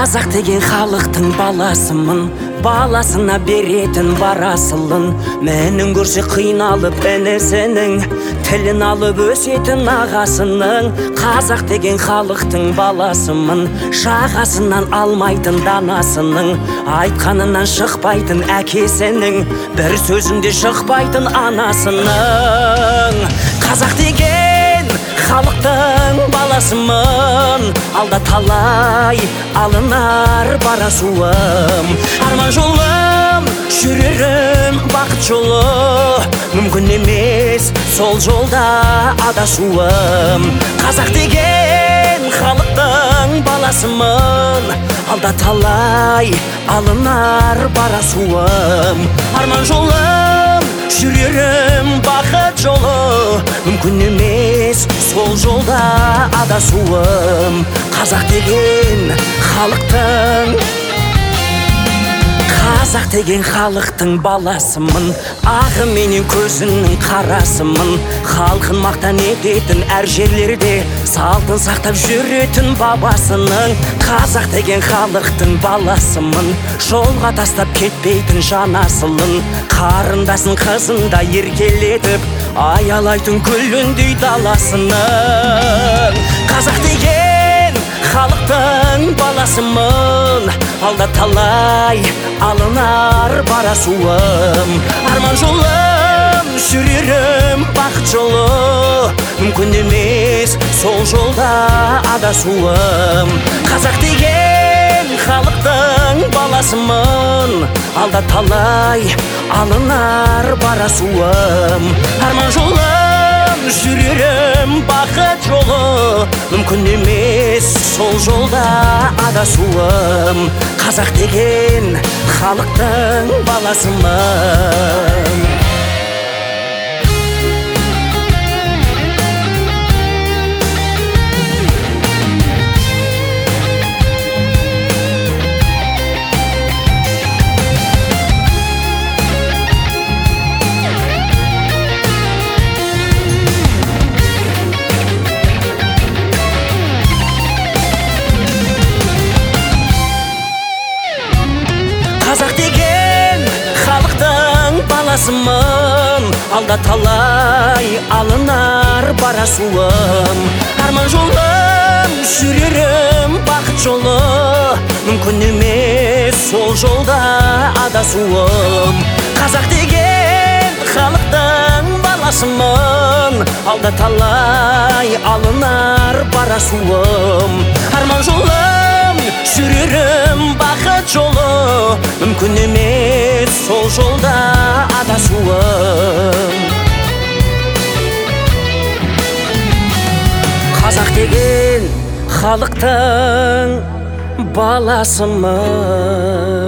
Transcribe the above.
Қазақ деген халықтың баласымын, баласына беретін барасылын. Менің көрсе қиналып інісінің, тілін алып өсетін ағасының. Қазақ деген халықтың баласымын, жағасынан алмайтын данасының, айтқанынан шықпайтын әкесінің, бір сөзінде шықпайтын анасының. Қазақ деген халықтың баласымын, алда талай алынар барасуым. Арман жолым, жүрерім бақыт жолы, мүмкін емес сол жолда адасуым. Қазақ деген халықтың баласымын, алда талай алынар барасуым. Арман жолым, жүрерім бақыт жолы, мүмкін емес сол жолда адасуым. Қазақ деген халықтың, қазақ деген халықтың баласымын, ағы менен көзінің қарасымын. Халқын мақтан ететін әр жерлерде, салтын сақтап жүретін бабасының. Қазақ деген халықтың баласымын, жолға тастап кетпейтін жанасылын. Қарындасын қызында еркелетіп, аялайтын гүліндей даласының. Қазақ деген халықтың баласымын, алда талай алынар барасуым. Арман жолым, жүрерім бақыт жолы, мүмкін емес сол жолда адасуым. Қазақ деген халықтың баласымын, алда талай алынар барасуым. Арман жолым, жүрерім бақыт жолы, мүмкін емес сол жолда адасуым. Қазақ деген халықтың баласымын. Қазақ деген халықтың баласымын, алда талай алынар барасуым. Арман жолым, жүрерім бақыт жолы, мүмкін емес сол жолда адасуым. Қазақ деген халықтың баласымын, алда талай алынар барасуым. Арман жолым, жүрерім бақыт жолы, мүмкін емес сол жолда адасуым. Қазақ деген халықтың баласымын.